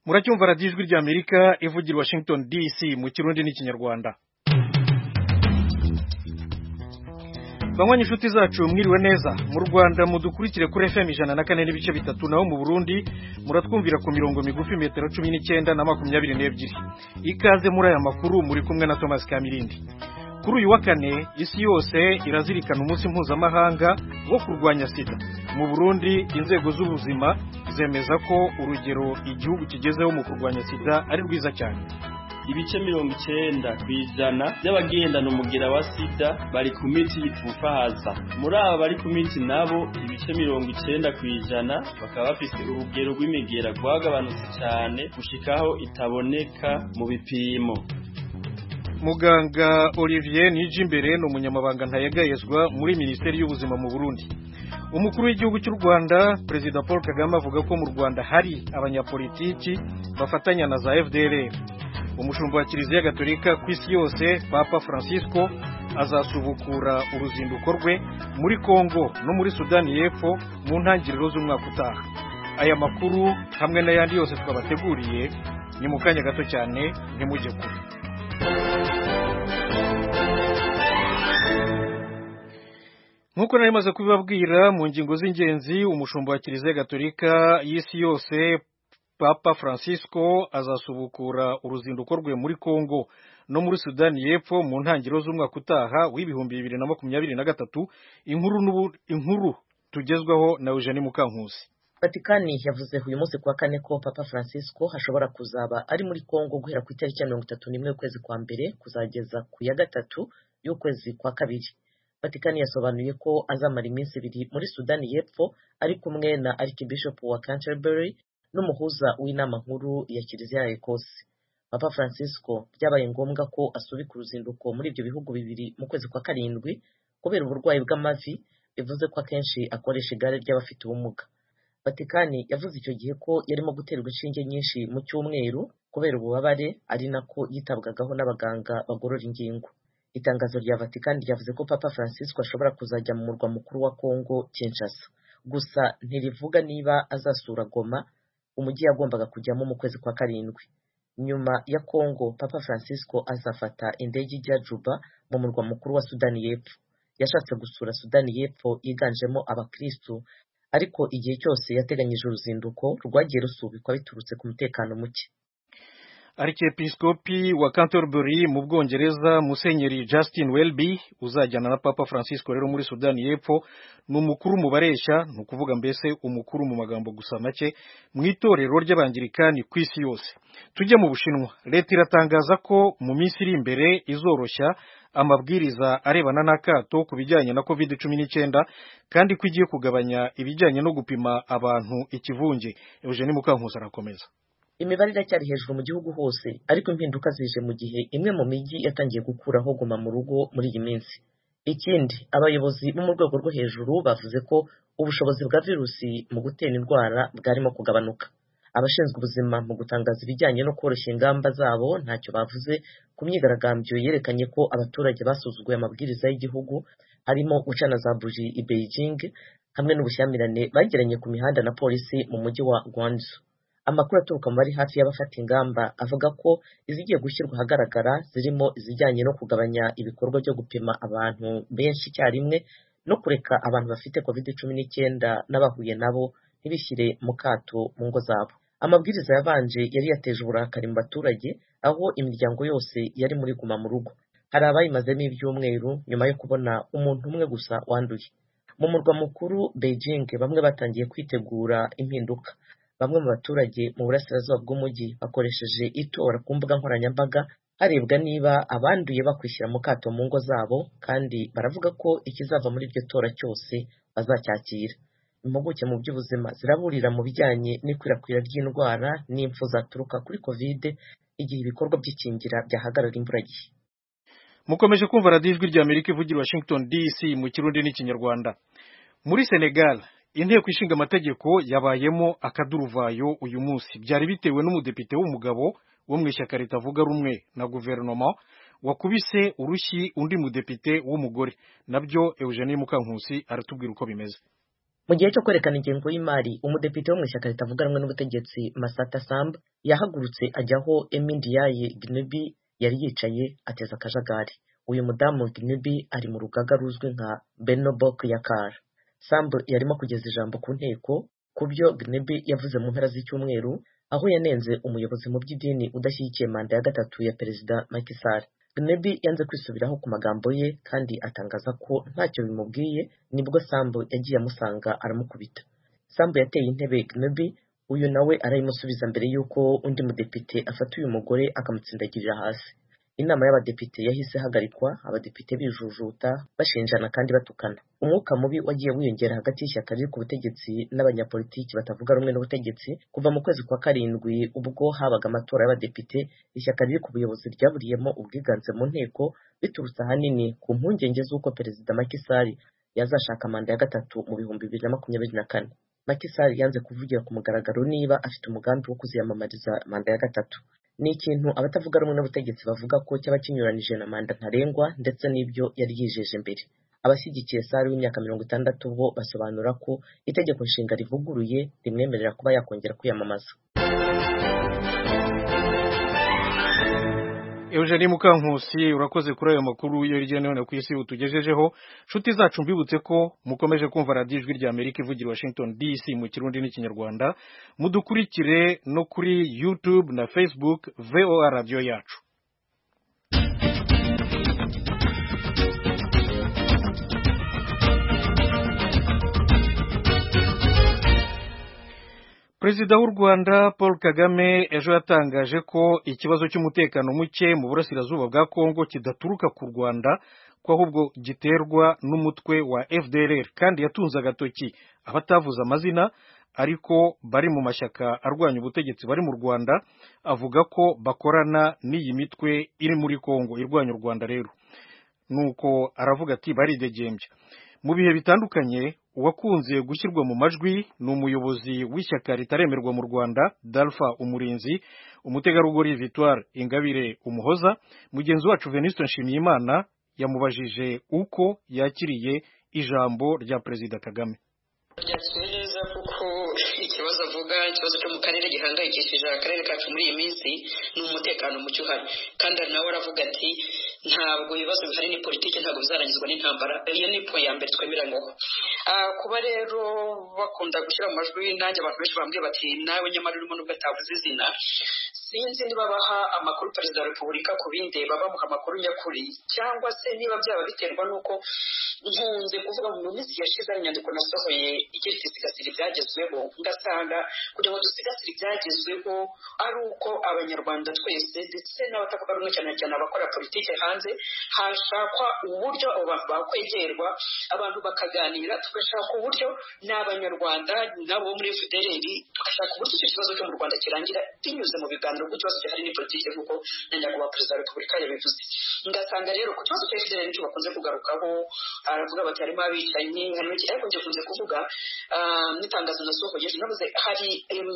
muracyumva radiyo ijwi ry'Amerika ivugira Washington DC mu Kirundi n'Ikinyarwanda. Banywanyi inshuti zacu mwiriwe neza. Mu Rwanda mudukurikire kuri FM 104.3 naho mu Burundi muratwumvira ku mirongo migufi metero 19 na 22. Ikaze muri aya makuru muri kumwe na Thomas Kamirindi. Kuri uyu wa kane isi yose irazirikana umunsi mpuzamahanga wo kurwanya sida. Mu Burundi inzego z'ubuzima zemeza ko urugero igihugu kigezeho mu kurwanya sida ari rwiza cyane. Ibice 90% by'abagendana umugera wa sida bari ku miti yipfufahaza. Muri aba bari ku miti nabo ibice 90% bakaba bafite urugero rw'imigera rwagabanutse cyane gushikaho itaboneka mu bipimo. Muganga Olivier Nijimbere no umunyamabanga ntayegayezwa muri Minisiteri y'Ubuzima mu Burundi. Umukuru w'igihugu cy'u Rwanda Perezida Paul Kagame avuga ko mu Rwanda hari abanyapolitiki bafatanya na za FDLR. Umushumba wa Kiliziya Gatolika ku isi yose Papa Francisco azasubukura uruzinduko rwe muri Kongo no muri Sudani y'Epfo mu ntangiriro z'umwaka utaha. Aya makuru hamwe n'ayandi yose twabateguriye ni mu kanya gato cyane ntimujye kure. Nkuko nari maze kubibabwira mu ngingo z'ingenzi, umushumba wa Kiliziya Gatolika y'isi yose Papa Francisco azasubukura uruzinduko rwe muri Kongo no muri Sudani y'Epfo mu ntangiriro z'umwaka utaha w'ibihumbi 2023. Inkuru tugezwaho na Eugenie Mukankusi. Vatikani yavuze uyu munsi kuwa kane ko Papa Francisco hashobora kuzaba ari muri Kongo guhera ku itariki ya 31 y'ukwezi kwa mbere kuzageza ku ya 3 y'ukwezi kwa kabiri. Vatikani yasobanuye ko azamara iminsi 2 muri Sudani y'Epfo ari kumwe na Archbishop wa Canterbury n'umuhuza w'inama nkuru ya Kiliziya ya Ecosse. Papa Francisco byabaye ngombwa ko asubika uruzinduko muri ibyo bihugu bibiri mu kwezi kwa karindwi kubera uburwayi bw'amavi, bivuze ko akenshi akoresha igare ry'abafite ubumuga. Vatikani yavuze icyo gihe ko yarimo guterwa inshinge nyinshi mu cyumweru kubera ububabare, ari nako yitabwagaho n'abaganga bagorora ingingo. Itangazo rya Vatikani ryavuze ko Papa Francisco ashobora kuzajya mu murwa mukuru wa Kongo Kinshasa, gusa ntirivuga niba azasura Goma, umujyi yagombaga kujyamo mu kwezi kwa karindwi. Nyuma ya Kongo, Papa Francisco azafata indege ijya Juba mu murwa mukuru wa Sudani y'Epfo. Yashatse gusura Sudani y'Epfo yiganjemo abakristo, ariko igihe cyose yateganyije uruzinduko rwagiye rusubikwa biturutse ku mutekano muke. Archiepiskopi wa Canterbury mu Bwongereza Musenyeri Justin Welby uzajyana na Papa Francisco rero muri Sudani y'Epfo n'umukuru mu bareshya, no kuvuga mbese umukuru mu magambo gusa make mu itorero ry'abangirikani ku isi yose. Tujye mu Bushinwa. Leta iratangaza ko mu minsi iri imbere izoroshya amabwiriza arebana n'akato ku bijyanye na COVID-19 kandi ko igiye kugabanya ibijyanye no gupima abantu ikivunge. Eugenie Mukankusi arakomeza. Imibare iracyari hejuru mu gihugu hose, ariko impinduka zije mu gihe imwe mu mijyi yatangiye gukuraho guma mu rugo muri iyi minsi. Ikindi, abayobozi bo mu rwego rwo hejuru bavuze ko ubushobozi bwa virusi mu gutera indwara bwarimo kugabanuka. Abashinzwe ubuzima mu gutangaza ibijyanye no koroshya ingamba zabo ntacyo bavuze ku myigaragambyo yerekanye ko abaturage basuzuguye amabwiriza y'igihugu, harimo gucana za buji i Beijing hamwe n'ubushyamirane bagiranye ku mihanda na polisi mu mujyi wa Guangzhou. Amakuru aturuka mu bari hafi y'abafata ingamba avuga ko izigiye gushyirwa ahagaragara zirimo izijyanye no kugabanya ibikorwa byo gupima abantu benshi icyarimwe no kureka abantu bafite COVID-19 n'abahuye nabo ntibishyire mu kato mu ngo zabo. Amabwiriza yabanje yari yateje uburakari mu baturage, aho imiryango yose yari muri guma mu rugo. Hari abayimazemo ibyumweru nyuma yo kubona umuntu umwe gusa wanduye. Mu murwa mukuru Beijing bamwe batangiye kwitegura impinduka. Bamwe mu baturage mu burasirazuba bw'umujyi bakoresheje itora ku mbuga nkoranyambaga harebwa niba abanduye bakwishyira mu kato mu ngo zabo, kandi baravuga ko ikizava muri iryo tora cyose bazacyakira. Impuguke mu by'ubuzima ziraburira mu bijyanye n'ikwirakwira ry'indwara n'impfu zaturuka kuri COVID igihe ibikorwa by'ikingira byahagarara imburagihe. Mukomeje kumva radiyo ijwi ry'Amerika ivugira Washington DC mu Kirundi n'Ikinyarwanda. Muri Senegal inteko ishinga amategeko yabayemo akaduruvayo uyu munsi. Byari bitewe n'umudepite w'umugabo wo mu ishyaka ritavuga rumwe na guverinoma wakubise urushyi undi mudepite w'umugore. Nabyo Eugenie Mukankusi aratubwira uko bimeze. Mu gihe cyo kwerekana ingengo y'imari, umudepite wo mu ishyaka ritavuga rumwe n'ubutegetsi Masata Samba yahagurutse ajyaho Emindiyaye Gnubi yari yicaye ateza akajagari. Uyu mudamu Gnubi ari mu rugaga ruzwi nka Benobok Yakar. Samba yarimo kugeza ijambo ku nteko ku byo Gnubi yavuze mu mpera z'icyumweru, aho yanenze umuyobozi mu by'idini udashyigikiye manda ya gatatu ya perezida Macky Sall. Gnubi yanze kwisubiraho ku magambo ye kandi atangaza ko ntacyo bimubwiye, nibwo Sambo yagiye amusanga aramukubita. Sambo yateye intebe Gnubi, uyu nawe arayimusubiza mbere y'uko undi mudepite afata uyu mugore akamutsindagirira hasi. Inama y'abadepite yahise hagarikwa, abadepite bijujuta bashinjana kandi batukana. Umwuka mubi wagiye wiyongera hagati y'ishyaka riri ku butegetsi n'abanyapolitiki batavuga rumwe n'ubutegetsi kuva mu kwezi kwa karindwi ubwo habaga amatora y'abadepite. Ishyaka riri ku buyobozi ryaburiyemo ubwiganze mu nteko biturutse ahanini ku mpungenge z'uko perezida Macky Sall yazashaka manda ya gatatu mu 2024. Macky Sall yanze kuvugira ku mugaragaro niba afite umugambi wo kuziyamamariza manda ya gatatu. Ni ikintu abatavuga rumwe n'ubutegetsi bavuga ko cyaba kinyuranije na manda ntarengwa ndetse n'ibyo yari yijeje mbere. Abashyigikiye Sall w'imyaka 60 bo basobanura ko itegeko nshinga rivuguruye rimwemerera kuba yakongera kwiyamamaza. Eugenie Mukankusi, urakoze kuri ayo makuru yo hirya no hino ku isi utugejejeho. Nshuti zacu mbibutse ko mukomeje kumva radiyo Ijwi rya Amerika ivugira Washington DC mu Kirundi n'Ikinyarwanda. Mudukurikire no kuri YouTube na Facebook VOA Radio yacu. Perezida w'u Rwanda Paul Kagame ejo yatangaje ko ikibazo cy'umutekano muke mu burasirazuba bwa Kongo kidaturuka ku Rwanda, ko ahubwo giterwa n'umutwe wa FDLR, kandi yatunze agatoki abatavuze amazina ariko bari mu mashyaka arwanya ubutegetsi bari mu Rwanda, avuga ko bakorana n'iyi mitwe iri muri Kongo irwanya u Rwanda. Rero nuko aravuga ati baridegembya. Mu bihe bitandukanye uwakunze gushyirwa mu majwi ni umuyobozi w'ishyaka ritaremerwa mu Rwanda Dalpha Umurinzi, umutegarugori Victoire Ingabire Umuhoza. Mugenzi wacu Venuste Nshimiyimana yamubajije uko yakiriye ijambo rya Perezida Kagame. Byakiriye neza kuko ikibazo avuga, ikibazo cyo mu karere gihangayikishije akarere kacu muri iyi minsi ni umutekano muke uhari, kandi nawe aravuga ati ntabwo ibibazo bihari ni politiki, ntabwo bizarangizwa n'intambara. Iyo ni po ya mbere twemeranywaho. Kuba rero bakunda gushyira mu majwi, nanjye abantu benshi bambwiye bati nawe nyamara urimo nubwo atavuze izina, sinzi niba baha amakuru Perezida wa Repubulika ku bindi bamuha amakuru nyakuri, cyangwa se niba byaba biterwa n'uko nkunze kuvuga mu minsi yashize ari inyandiko nasohoye igira iti sigasira ibyagezweho, ngasanga kugira ngo dusigasire ibyagezweho ari uko abanyarwanda twese ndetse n'abatavuga rumwe cyane cyane abakora politiki hanze hashakwa uburyo abo bantu bakwegerwa, abantu bakaganira, tugashaka uburyo n'abanyarwanda nabo muri FDLR tugashaka uburyo icyo kibazo cyo mu Rwanda kirangira binyuze mu biganiro, kuko ikibazo gihari ni politiki nk'uko na nyakubahwa Perezida wa Repubulika yabivuze. Ngasanga rero ku kibazo cya FDLR nicyo bakunze kugarukaho, aravuga bati harimo abicanyi, ariko njye kunze kuvuga n'itangazo nasohoye navuze hari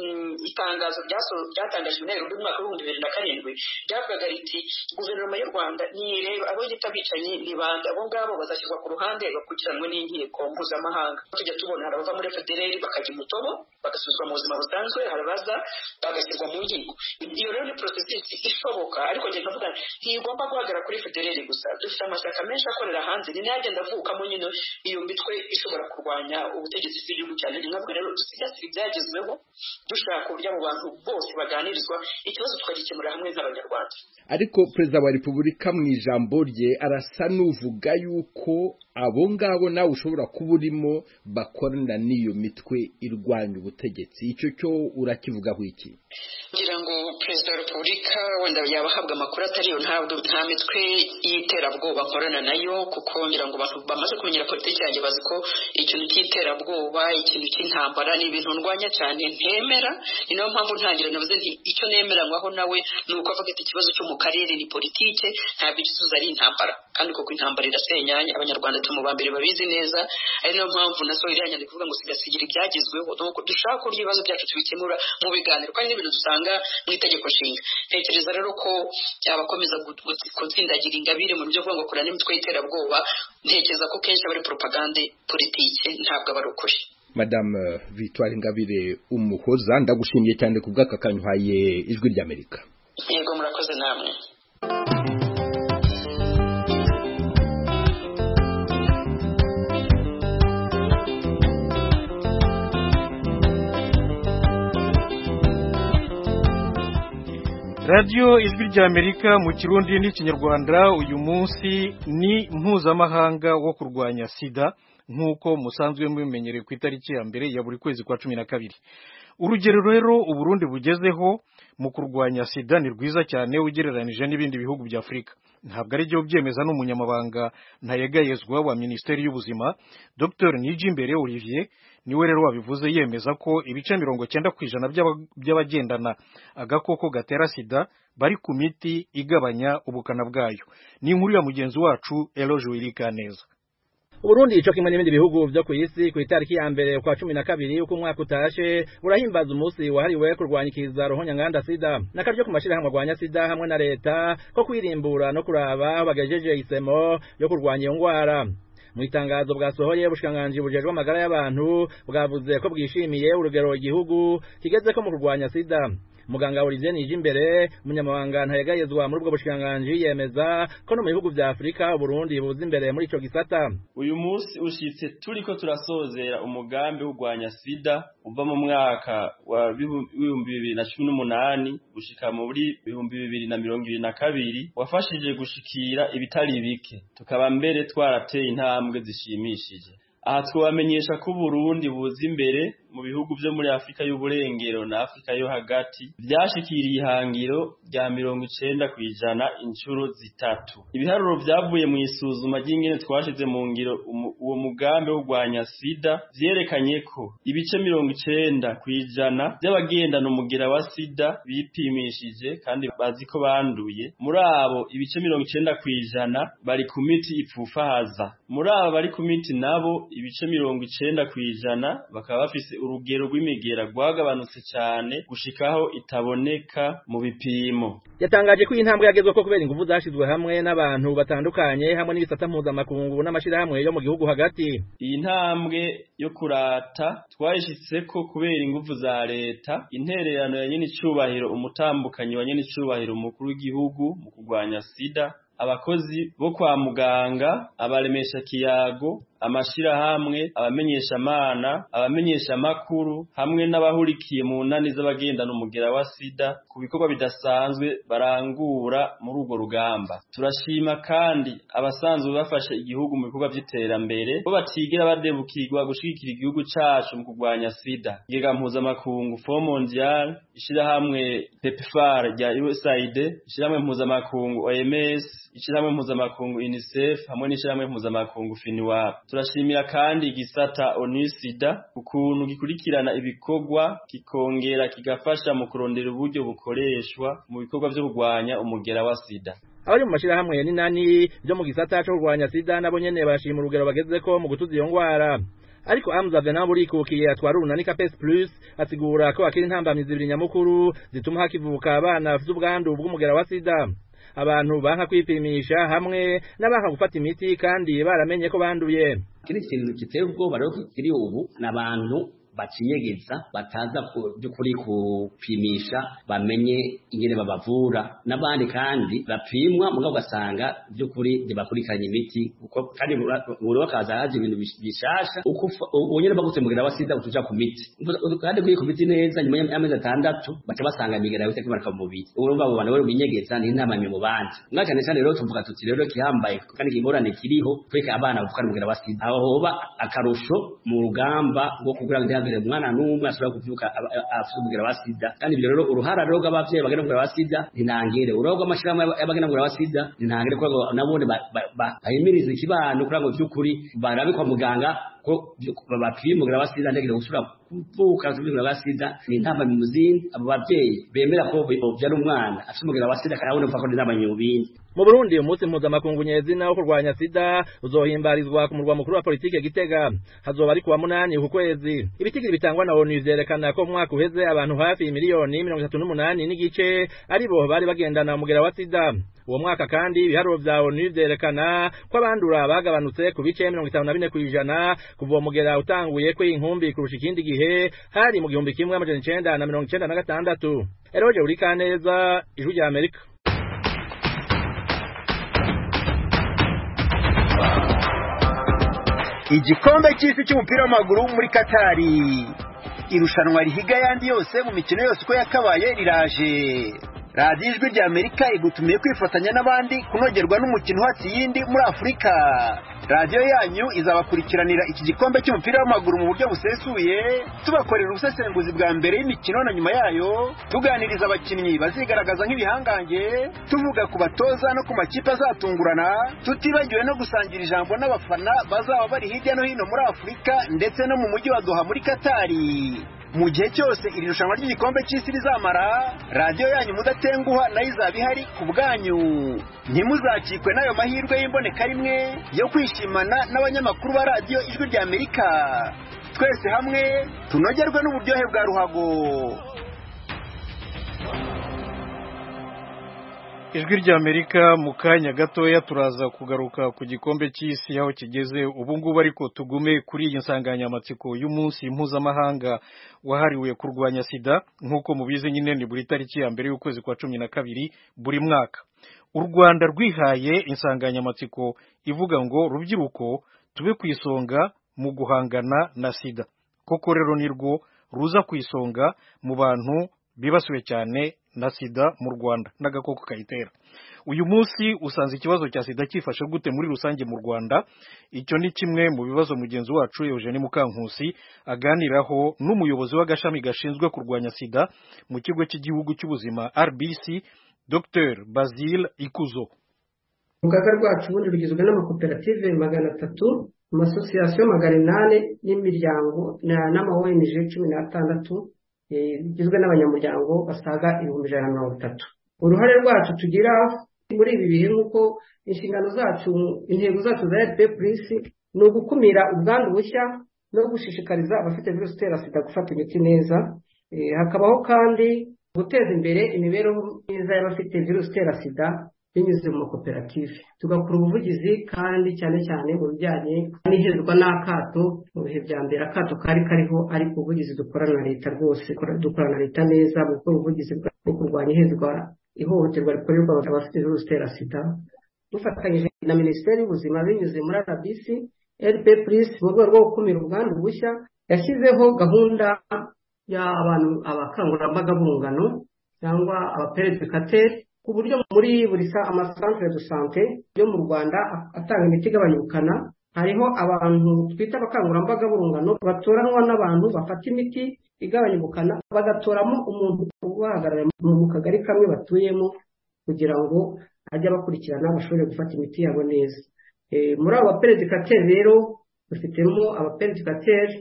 itangazo ryatangajwe na Nairobi mu mwaka wa 2007 ryavugaga riti guverinoma y'u Rwanda nireba abo yita abicanyi ni bande, abo ngabo bazashyirwa ku ruhande bakurikiranwe n'inkiko mpuzamahanga. Tujya tubona hari abava muri FDLR bakajya umutobo bagasubizwa mu buzima busanzwe, hari abaza bagashyirwa mu nkiko. Iyo rero ni processus ishoboka, ariko njye ndavuga ntigomba guhagarara kuri FDLR gusa. Dufite amashyaka menshi akorera hanze, ni nagenda avukamo nyine iyo mitwe ishobora kurwanya ubutegetsi bw'igihugu cyane. Ntabwo rero dusigasira ibyagezweho dushaka uburyo abo bantu bose baganirizwa, ikibazo tukagikemura hamwe nk'abanyarwanda. Ariko Perezida wa Repubulika mu ijambo rye arasa n'uvuga yuko abo ngabo nawe ushobora kuba urimo bakorana n'iyo mitwe irwanya ubutegetsi. Icyo cyo urakivugaho iki? Ngira ngo Perezida wa Repubulika wenda yabahabwa amakuru atariyo, nta mitwe y'iterabwoba nkorana nayo, kuko ngira ngo abantu bamaze kumenyera politiki yanjye bazi ko ikintu cy'iterabwoba, ikintu cy'intambara ni ibintu ndwanya cyane ntemera. Ni nayo mpamvu ntangira navuze nti icyo nemeranywaho nawe ni uko avuga ati ikibazo cyo mu karere ni politiki, ntabwo igisubizo ari intambara, kandi koko intambara irasenyanya, abanyarwanda mu bambere babizi neza. Ari nayo mpamvu nasohoye iriya nyandiko ivuga ngo sigasigira ibyagezweho, nuko dushaka uburyo ibibazo byacu tubikemura mu biganiro, kandi n'ibintu dusanga mu itegeko nshinga. Ntekereza rero ko abakomeza gutsindagira Ingabire mu byo kuvuga ngo kurana n'imitwe y'iterabwoba, ntekereza ko kenshi abari propagande politike, ntabwo aba ari ukuri. Madame Victoire Ingabire Umuhoza, ndagushimiye cyane ku bw'akakanyuhaye ijwi ry'Amerika. Yego murakoze namwe. Radio Ijwi ry'Amerika mu Kirundi n'Ikinyarwanda. Uyu munsi ni mpuzamahanga wo kurwanya sida nk'uko musanzwe mubimenyereye ku itariki ya mbere ya buri kwezi kwa 12. Urugero rero Uburundi bugezeho mu kurwanya sida ni rwiza cyane ugereranije n'ibindi bihugu bya Afrika. Ntabwo ari byo byemeza n'umunyamabanga ntayegayezwa wa Minisiteri y'Ubuzima Dr Nijimbere Olivier, niwe rero wabivuze yemeza ko ibice 90% by'abagendana agakoko gatera sida bari ku miti igabanya ubukana bwayo. Ni inkuru ya mugenzi wacu Eloge Wirikaneza. Uburundi ico kimwe n'ibindi bihugu byo ku isi ku itariki ya mbere kwa 12 uko umwaka utashe burahimbaza umunsi wahariwe kurwanyikiza ruhonyanganda sida nakaryo ku mashirahamwe rwanya sida hamwe na leta ko kwirimbura no kuraba bagajeje isemo yo kurwanya iyo ngwara. Mu itangazo bwasohoye ubushikiranganji bujejwe amagara y'abantu bwavuze ko bwishimiye urugero igihugu kigeze ko mu kurwanya sida. Muganga Olivier Nijimbere umunyamabanga ntayegayezwa muri ubwo bushikiranganji yemeza ko no mu bihugu bya Afrika Burundi buzi imbere muri ico gisata. Uyu munsi ushitse turiko turasozera umugambi w'urwanya sida uva mu mwaka wa 2018 gushika muri 2022 wafashije gushikira ibitari bike, tukaba mbere twarateye intambwe zishimishije. Aha twabamenyesha ko Burundi buzi imbere mu bihugu byo muri Afrika y'uburengero na Afrika yo hagati byashikiriye ihangiro rya 90% inshuro zitatu. Ibiharuro byavuye mu isuzuma ry'ingene twashize mu ngiro uwo mugambi wo kurwanya sida vyerekanye ko ibice 90% by'abagendana umugera wa sida bipimishije kandi bazi ko banduye. Muri abo ibice 90% bari ku miti ipfufahaza. Muri abo bari ku miti nabo ibice 90% bakaba bafise urugero rw'imigera rwagabanutse cyane gushikaho itaboneka mu bipimo. Yatangaje ko intambwe yagezwe ko kubera ingufu zashizwe hamwe n'abantu batandukanye hamwe n'ibisata mpuzamakungu n'amashirahamwe yo mu gihugu hagati. Iyi ntambwe yo kurata twayishitse ko kubera ingufu za leta, intererano ya nyene icubahiro umutambukanyi wa nyene icubahiro umukuru w'igihugu mu kurwanya sida, abakozi bo kwa muganga, abaremesha kiyago, amashirahamwe, abamenyesha amana, abamenyesha makuru hamwe n'abahurikiye mu nani z'abagendana umugera wa sida ku bikorwa bidasanzwe barangura muri urwo rugamba. Turashima kandi abasanzwe bafashe igihugu mu bikorwa by'iterambere bo batigera badebukirwa gushigikira igihugu cacu mu kurwanya sida. Igega mpuzamakungu Fonds Mondial, ishirahamwe PEPFAR rya USAID, ishirahamwe mpuzamakungu OMS, ishirahamwe mpuzamakungu UNICEF hamwe n'ishirahamwe mpuzamakungu FINUAP. Turashimira kandi igisata ONU-SIDA ukuntu gikurikirana ibikorwa kikongera kigafasha mu kurondera uburyo bukoreshwa mu bikorwa byo kurwanya umugera wa sida. Abari mu mashirahamwe ni nani byo mu gisata cyo kurwanya sida nabo nyene bashima urugero bagezeko mu gutuza iyo ngwara. Ariko Hamza Benaburi kukiye atwara urunani Capes Plus asigura ko akiri intambamyizi zibiri nyamukuru zituma hakivuka abana bafite ubwandu bw'umugera wa sida. Abantu banka kwipimisha hamwe n'abanka gufata imiti kandi baramenye ko banduye. Kiri kintu kiteye ubwoba rero kiri ubu n'abantu bacinyegeza bataza by'ukuri kupimisha bamenye ingene babavura n'abandi kandi bapimwa mugabo gasanga by'ukuri ntibakurikiranye imiti uko kandi buri wakaza haje ibintu bishasha uko ubonyene bagutemugera wasida utuja ku miti kandi kuri ku miti neza nyuma y'amezi 6 baca basanga imigera yose kimarika mu mubiri urumva abo bantu bari binyegeza n'intamanye mu bandi mwakane cyane rero tuvuga tuti rero kihambaye kandi kingorane kiriho kweka abana bafukana umugera wasida aho hoba akarusho mu rugamba rwo kugira ngo umwana n'umwe ashobora kuvyuka afite umugera wa sida kandi ibyo rero uruhara rero rw'abavyeyi bagenda umugera wa sida ntinangere urugo amashirahamwe y'abagenda umugera wa sida ntinangere ko nabone bahimiriza ikibano kugira ngo vy'ukuri barabe kwa muganga ko bapima umugera wa sida ndegere gusura kuvuka umugera wa sida ni intamba mu zindi abo bavyeyi bemera ko bovyara umwana afite umugera wa sida kandi abone ko ndaba nyubindi. mu Burundi umunsi mpuzamakungu nyezina wo kurwanya sida uzohimbarizwa ku murwa mukuru wa politike Gitega hazoba ari kuwa 8 uku kwezi. Ibitigiri bitangwa na ONU vyerekana ko mwaka uheze abantu hafi miliyoni 38 n'igice aribo bari bagendana umugera wa sida. Uwo mwaka kandi ibiharuro vya ONU vyerekana ko abandura bagabanutse ku bice 54% kuva uwo mugera utanguye ko inkumbi kurusha ikindi gihe hari mu 1996. Eroje Urikaneza, Ijwi rya Amerika. Igikombe cy'isi cy'umupira w'amaguru muri Katari, irushanwa rihiga yandi yose mu mikino yose uko yakabaye riraje. Radio Ijwi rya Amerika igutumiye kwifatanya n'abandi kunogerwa n'umukino hatsi yindi muri Afrika. Radio yanyu izabakurikiranira iki gikombe cy'umupira w'amaguru mu buryo busesuye, tubakorera ubusesenguzi bwa mbere y'imikino na nyuma yayo, tuganiriza abakinnyi bazigaragaza nk'ibihangange, tuvuga ku batoza no ku makipe azatungurana, tutibagiwe no gusangira ijambo n'abafana bazaba bari hirya no hino muri Afrika ndetse no mu mujyi wa Doha muri Katari. Mu gihe cyose iri rushanwa ry'igikombe cy'isi rizamara, radio yanyu mudatenguha nayo izaba ihari ku bwanyu. Ntimuzakikwe n'ayo mahirwe y'imboneka rimwe yo kwishimana n'abanyamakuru ba radio Ijwi rya Amerika. Twese hamwe tunogerwe n'uburyohe bwa ruhago. Ijwi rya Amerika mu kanya gatoya turaza kugaruka ku gikombe cy'isi aho kigeze ubu ngubu, ariko tugume kuri iyi nsanganyamatsiko y'umunsi mpuzamahanga wahariwe kurwanya sida. Nk'uko mubizi nyine ni buri tariki ya mbere y'ukwezi kwa 12 buri mwaka. U Rwanda rwihaye insanganyamatsiko ivuga ngo rubyiruko tube ku isonga mu guhangana na sida. Koko rero nirwo ruza ku isonga mu bantu bibasiwe cyane na sida mu Rwanda n'agakoko kayitera. Uyu munsi usanze ikibazo cya sida cyifashe gute muri rusange mu Rwanda? Icyo ni kimwe mu bibazo mugenzi wacu Eugene Mukankusi aganiraho n'umuyobozi w'agashami gashinzwe kurwanya sida mu kigo cy'igihugu cy'ubuzima RBC, Dr Basile Ikuzo. Urugaga rwacu ubundi rugizwe n'amakoperative 300, amasosiyasiyo 800 n'imiryango n'ama ONG 16 igizwe n'abanyamuryango basaga 130. Uruhare rwacu tugira muri ibi bihe nk'uko inshingano zacu, intego zacu za RP+ ni ugukumira ubwandu bushya no gushishikariza abafite virusi itera sida gufata imiti neza. Hakabaho kandi guteza imbere imibereho myiza y'abafite virusi itera sida binyuze mu makoperative. Tugakora ubuvugizi kandi cyane cyane mu bijyanye n'ihezwa n'akato. Mu bihe bya mbere akato kari kariho, ariko ubuvugizi dukorana na leta rwose, dukorana na leta neza mu gukora ubuvugizi bwo kurwanya ihohoterwa rikorerwa abafite virusi itera sida, dufatanyije na Minisiteri y'Ubuzima binyuze muri RBC. RP+ mu rwego rwo gukumira ubwandu bushya yashyizeho gahunda y'abantu abakangurambaga bungano cyangwa abaperedikateri, ku buryo muri buri amasantere de sante yo mu Rwanda atanga imiti igabanya ubukana hariho abantu twita abakangurambaga b'urungano batoranwa n'abantu bafata imiti igabanya ubukana, bagatoramo umuntu ubahagarariye mu kagari kamwe batuyemo kugira ngo ajye abakurikirana bashobore gufata imiti yabo neza. Muri abo baperedikateri rero dufitemo abaperedikateri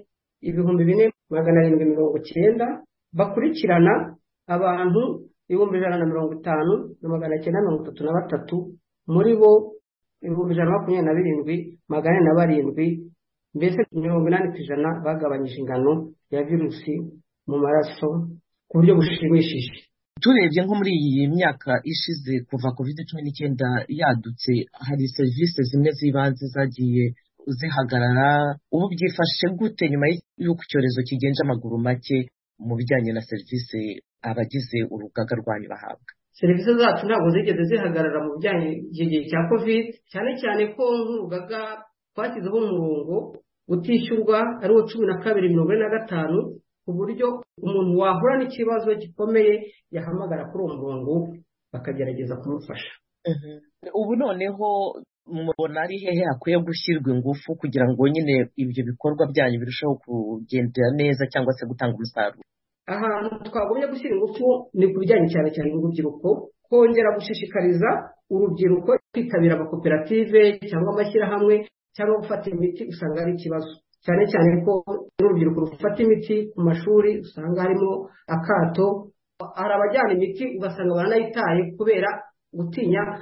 4790 bakurikirana abantu 150,933, muri bo 127,407, mbese 80% bagabanyije ingano ya virusi mu maraso ku buryo bushimishije. Turebye nko muri iyi myaka ishize kuva COVID-19 yadutse, hari serivisi zimwe z'ibanze zagiye zihagarara. Ubu byifashe gute nyuma y'uko icyorezo kigenje amaguru make mu bijyanye na serivisi abagize urugaga rwanyu bahabwa? Serivisi zacu ntabwo zigeze zihagarara mu bijyanye igihe cya COVID, cyane cyane ko nk'urugaga twashyizeho umurongo utishyurwa ari wo 1245, ku buryo umuntu wahura n'ikibazo gikomeye yahamagara kuri uwo murongo bakagerageza kumufasha. Ubu noneho mubona ari hehe hakwiye gushyirwa ingufu kugira ngo nyine ibyo bikorwa byanyu birusheho kugendera neza cyangwa se gutanga umusaruro? Ahantu twagomye gushyira ingufu ni ku bijyanye cyane cyane n'urubyiruko, kongera gushishikariza urubyiruko kwitabira amakoperative cyangwa amashyirahamwe cyangwa gufata imiti. Usanga ari ikibazo cyane cyane ko urubyiruko rufata imiti ku mashuri usanga harimo akato. Hari abajyana imiti ugasanga baranayitaye kubera gutinya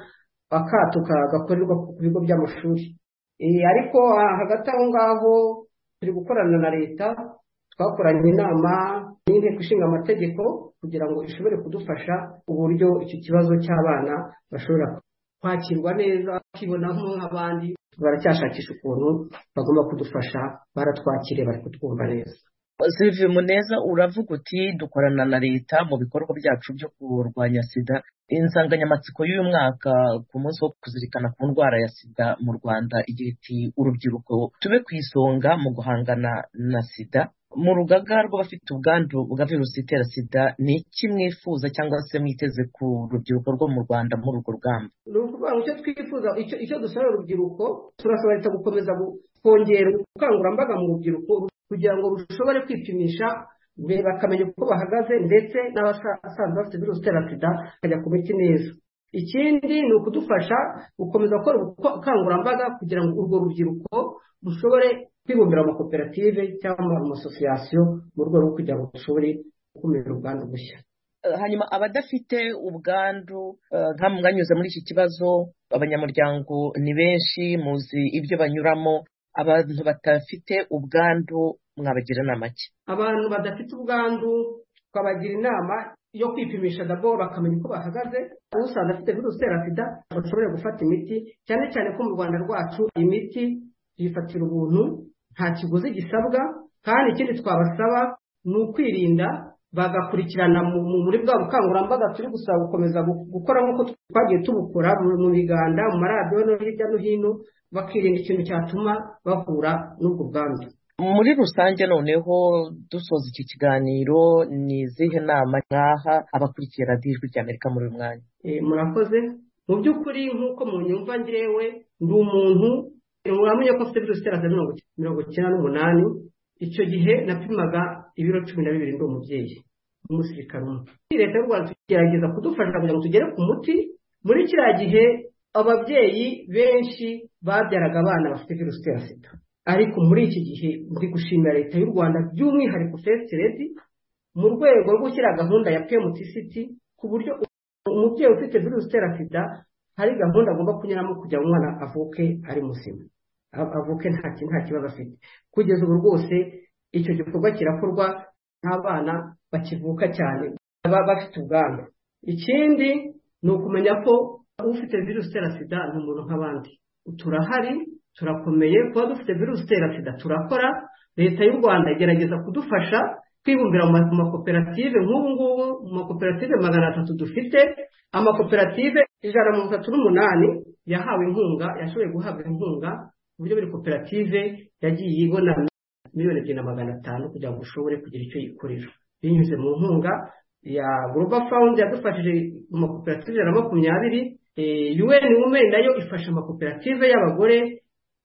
akato gakorerwa ku bigo by'amashuri. Ariko hagati aho ngaho turi gukorana na leta, twakoranye inama n'inteko ishinga amategeko kugira ngo ishobore kudufasha uburyo icyo kibazo cy'abana bashobora kwakirwa neza bakibonamo nk'abandi. Baracyashakisha ukuntu bagomba kudufasha, baratwakire, bari kutwumva neza. Sylvie Muneza, uravuga uti dukorana na leta mu bikorwa byacu byo kurwanya sida. Insanganyamatsiko y'uyu mwaka ku munsi wo kuzirikana ku ndwara ya sida mu Rwanda igira iti urubyiruko tube ku isonga mu guhangana na sida. Mu rugaga rw'abafite ubwandu bwa virusi itera sida, ni iki mwifuza cyangwa se mwiteze ku rubyiruko rwo mu Rwanda muri urwo rugamba? Ni ukuvuga ngo icyo twifuza, icyo dusaba urubyiruko, turasaba leta gukomeza kongera ubukangurambaga mu rubyiruko kugira ngo rushobore kwipimisha bakamenya uko bahagaze, ndetse n'abasanzwe bafite virusi itera sida bakajya ku miti neza. Ikindi ni ukudufasha gukomeza gukora ubukangurambaga kugira ngo urwo rubyiruko rushobore kwibumbira amakoperative cyangwa amasosiyasiyo mu rwego rwo kugira ngo dushobore gukumira ubwandu bushya. Hanyuma abadafite ubwandu mwanyuze muri iki kibazo, abanyamuryango ni benshi, muzi ibyo banyuramo. Abantu badafite ubwandu mwabagira inama ki? Abantu badafite ubwandu twabagira inama yo kwipimisha d'abord bakamenya uko bahagaze. Usanzwe afite virusi itera sida bashobora gufata imiti, cyane cyane ko mu Rwanda rwacu imiti yifatira ubuntu, nta kiguzi gisabwa. Kandi ikindi twabasaba ni ukwirinda, bagakurikirana muri bwa bukangurambaga turi gusaba gukomeza gukora nk'uko twagiye tubukora mu biganda, mu maradiyo no hirya no hino, bakirinda ikintu cyatuma bahura n'ubwo bwandu. Muri rusange noneho dusoza iki kiganiro, ni izihe nama mwaha abakurikiye radiyo Ijwi ry'Amerika muri uyu mwanya? Murakoze. Mu by'ukuri nk'uko munyumva njyewe ndi umuntu uramenye ko afite virusi itera sida 98. Icyo gihe napimaga ibiro 12 ndi umubyeyi umusirikare umwe. Leta y'u Rwanda tugerageza kudufasha kugira ngo tugere ku muti. Muri kiriya gihe ababyeyi benshi babyaraga abana bafite virusi itera sida, ariko muri iki gihe ndi gushimira leta y'u Rwanda by'umwihariko First Lady mu rwego rwo gushyira gahunda ya PMTCT ku buryo umubyeyi ufite virusi itera sida hari gahunda agomba kunyuramo kugira ngo umwana avuke ari muzima, avuke nta kibazo afite. Kugeza ubu rwose icyo gikorwa kirakorwa, n'abana bakivuka cyane bafite ubwandu. Ikindi ni ukumenya ko ufite virusi itera sida ni umuntu nk'abandi. Turahari, turakomeye, kuba dufite virusi itera sida turakora. Leta y'u Rwanda igerageza kudufasha kwibumbira mu makoperative. Nk'ubu ngubu mu makoperative 300 dufite, amakoperative 138 yahawe inkunga, yashoboye guhabwa inkunga ku buryo buri koperative yagiye ibona $2,500 kugira ngo ushobore kugira icyo yikorera binyuze mu nkunga ya Global Fund yadufashije mu makoperative 20. UN Women nayo ifasha amakoperative y'abagore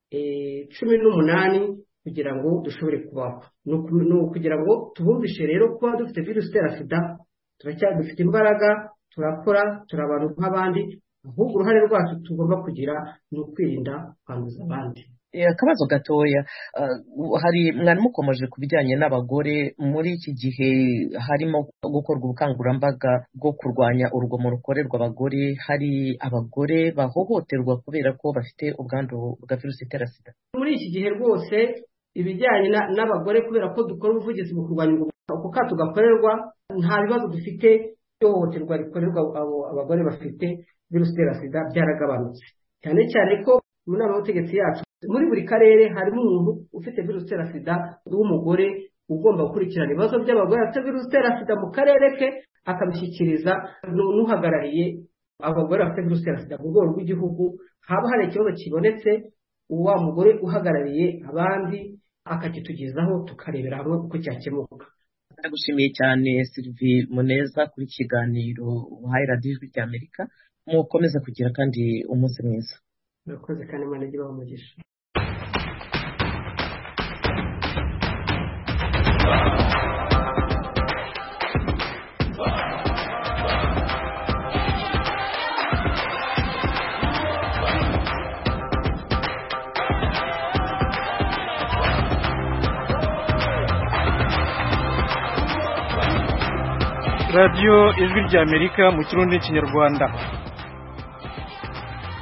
18 kugira ngo dushobore kubaho. No kugira ngo tubumvishe rero kuba dufite virusi itera sida dufite imbaraga, turakora, turabantu nk'abandi, ahubwo uruhare rwacu tugomba kugira ni ukwirinda kwanduza abandi. Akabazo gatoya, hari mwari mukomeje ku bijyanye n'abagore. Muri iki gihe harimo gukorwa ubukangurambaga bwo kurwanya urugomo rukorerwa abagore. Hari abagore bahohoterwa kubera ko bafite ubwandu bwa virusi itera sida. Muri iki gihe rwose ibijyanye n'abagore, kubera ko dukora ubuvugizi mu kurwanya uko kato gakorerwa, nta bibazo dufite. Ihohoterwa rikorerwa abagore bafite virusi itera sida byaragabanutse, cyane cyane ko mu nama y'ubutegetsi yacu muri buri karere harimo umuntu ufite virusi itera sida w'umugore ugomba gukurikirana ibibazo by'abagore bafite virusi itera sida mu karere ke, akabishyikiriza n'uhagarariye abagore bafite virusi itera sida mu rwego rw'igihugu. Haba hari ikibazo kibonetse, wa mugore uhagarariye abandi akakitugezaho, tukarebera hamwe uko cyakemuka. Ndagushimiye cyane Sylvie Muneza kuri kiganiro uhaye radiyo Ijwi ry'Amerika. Mukomeza kugira kandi umunsi mwiza. Murakoze kandi Imana ijye ibaha umugisha. radiyo Ijwi ry'Amerika mu Kirundi n'Ikinyarwanda.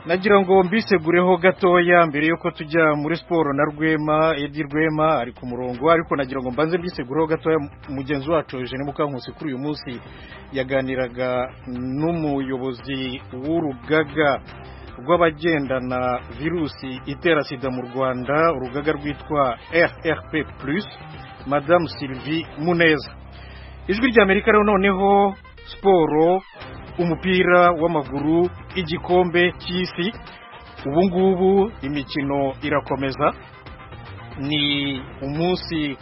nagira ngo mbisegureho gatoya mbere yuko tujya muri siporo na Rwema Edi Rwema ari ku murongo ariko nagira ngo mbanze mbisegureho gatoya mugenzi wacu Eugene Mukankusi kuri uyu munsi yaganiraga n'umuyobozi w'urugaga rw'abagendana virusi itera sida mu Rwanda urugaga rwitwa RRP+ Madame Sylvie Muneza. Ijwi rya Amerika rero noneho siporo, umupira w'amaguru, igikombe cy'isi, ubu ngubu imikino irakomeza, ni umunsi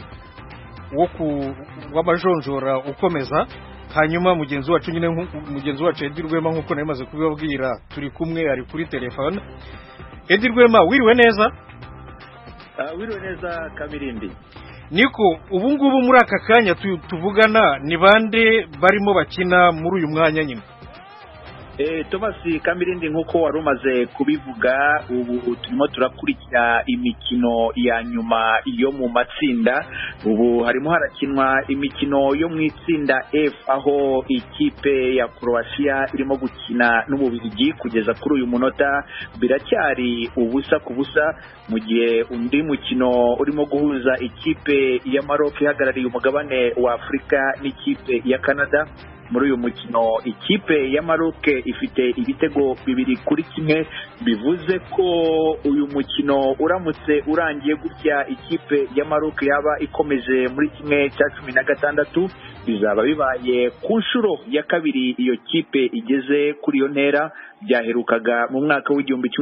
w'amajonjora ukomeza. Hanyuma mugenzi wacu Edi Rwema nkuko namaze kubibabwira turi kumwe ari kuri telefone. Edi Rwema wiriwe neza? Wiriwe neza Kamirindi. Niko ubu ngubu muri aka kanya tuvugana ni bande barimo bakina muri uyu mwanya nyine? Thomas Kamirindi nkuko wari umaze kubivuga ubu turimo turakurikira imikino ya nyuma yo mu matsinda. Ubu harimo harakinwa imikino yo mu itsinda F aho ikipe ya Croatia irimo gukina n'Ububiligi kugeza kuri uyu munota biracyari ubusa ku busa, mu gihe undi mukino urimo guhuza ikipe ya Maroc ihagarariye umugabane wa Afrika n'ikipe ya Canada. Muri uyu mukino ikipe ya Maroc ifite ibitego 2-1, bivuze ko uyu mukino uramutse urangiye gutya ikipe ya Maroc yaba ikomeje muri kimwe cya 16, bizaba bibaye ku nshuro ya kabiri iyo kipe igeze kuri iyo ntera. Byaherukaga mu mwaka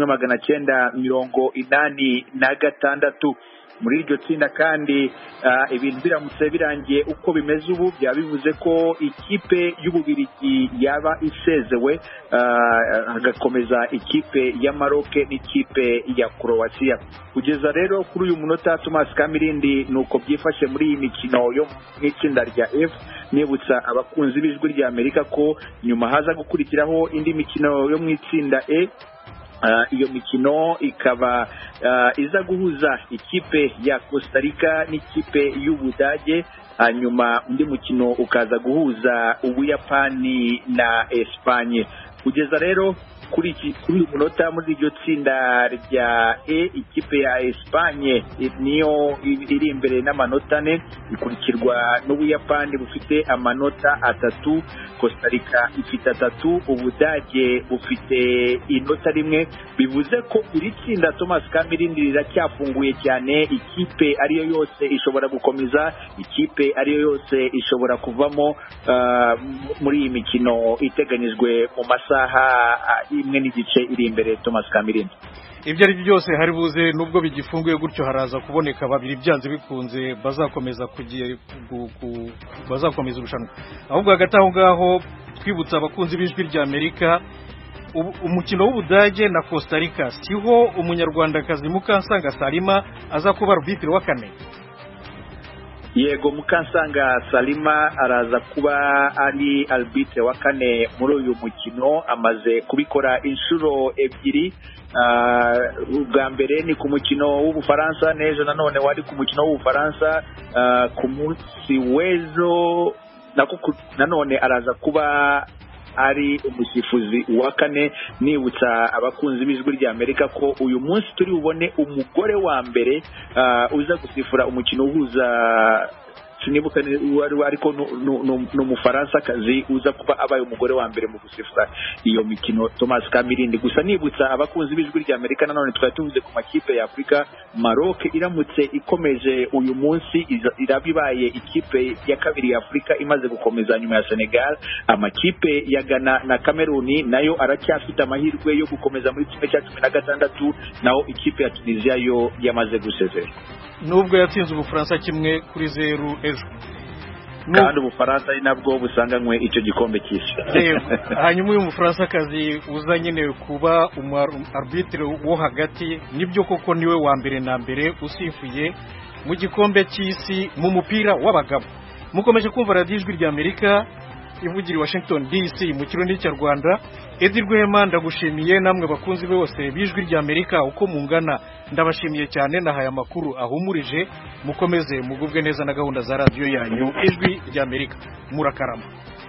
w'1986. Muri iryo tsinda kandi ibintu biramutse birangiye uko bimeze ubu byaba bivuze ko ikipe y'Ububiligi yaba isezewe, hagakomeza ikipe ya Maroc n'ikipe ya Croatia. Kugeza rero kuri uyu munota Thomas Kamirindi nuko byifashe muri iyi mikino yo mu itsinda rya F. Nibutsa abakunzi b'ijwi rya Amerika ko nyuma haza gukurikiraho indi mikino yo mu itsinda E. Iyo mikino ikaba iza guhuza ikipe ya Costa Rica n'ikipe y'Ubudage, hanyuma undi mukino ukaza guhuza Ubuyapani na Espanye. Kugeza rero kuri uyu munota muri iryo tsinda rya E, ikipe ya Espanye niyo iri imbere n'amanota 4, ikurikirwa n'Ubuyapani bufite amanota 3, Costa Rica ifite 3, Ubudage bufite inota 1. Bivuze ko iri tsinda Thomas Kamirindi riracyafunguye cyane, ikipe ariyo yose ishobora gukomeza, ikipe ariyo yose ishobora kuvamo muri iyi mikino iteganyijwe mu masaha 1 iri imbere. Thomas Kamirindi, ibyo ari byose hari buze nubwo bigifunguye gutyo haraza kuboneka babiri byanze bikunze bazakomeza bazakomeza urushanwa. Ahubwo hagati aho ngaho twibutsa abakunzi b'ijwi rya Amerika umukino w'Ubudage na Costa Rica siho umunyarwandakazi Mukansanga Salima aza kuba arbitre wa 4. Yego, Mukansanga Salima araza kuba ari arbitre wa 4 muri uyu mukino. Amaze kubikora inshuro 2. Ubwa mbere ni ku mukino w'Ubufaransa, n'ejo nanone wari ku mukino w'Ubufaransa. Ku munsi w'ejo nanone araza kuba ari umusifuzi wa 4. Nibutsa abakunzi b'ijwi rya Amerika ko uyu munsi turi bubone umugore wa mbere uza gusifura umukino uhuza sinibuka ariko n'umufaransa kazi uza kuba abaye umugore wa mbere mu gusifura iyo mikino Thomas Kamirindi. Gusa nibutsa abakunzi b'ijwi rya Amerika nanone twari tuvuze ku makipe ya Afrika, Maroc iramutse ikomeje uyu munsi irabibaye ikipe ya kabiri ya Afrika imaze gukomeza nyuma ya Senegal. Amakipe ya Ghana na Cameroon nayo aracyafite amahirwe yo gukomeza muri kimwe cya 16, naho ikipe ya Tunisia yo yamaze gusezera nubwo yatsinze Ubufaransa 1-0 ejo. Kandi Ubufaransa nabwo busanganywe icyo gikombe cy'isi. Hanyuma uyu Mufaransa-kazi uza nyine kuba arbitre wo hagati, nibyo koko niwe wa mbere na mbere usifuye mu gikombe cy'isi mu mupira w'abagabo. Mukomeje kumva Radio Ijwi rya Amerika ivugira Washington DC mu kirundi cya Rwanda. Edi Rwema ndagushimiye, namwe bakunzi bose b'Ijwi rya Amerika uko mungana ndabashimiye cyane. Nahaye amakuru ahumurije, mukomeze mugubwe neza na gahunda za radio yanyu Ijwi rya Amerika. Murakarama.